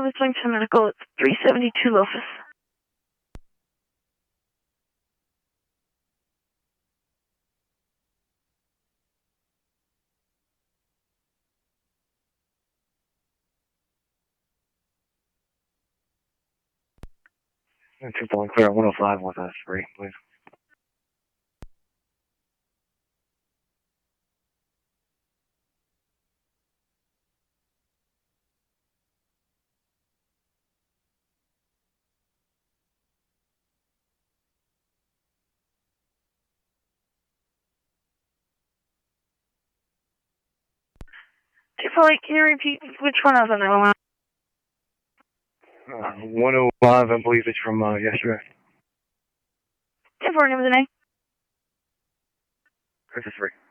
Louis Wington Medical. It's 372 Lofus. Two point clear at 105 with us, 3, please. Can you repeat which one of them? 105, I believe it's from yesterday. 10-4, give me the name. This is 3.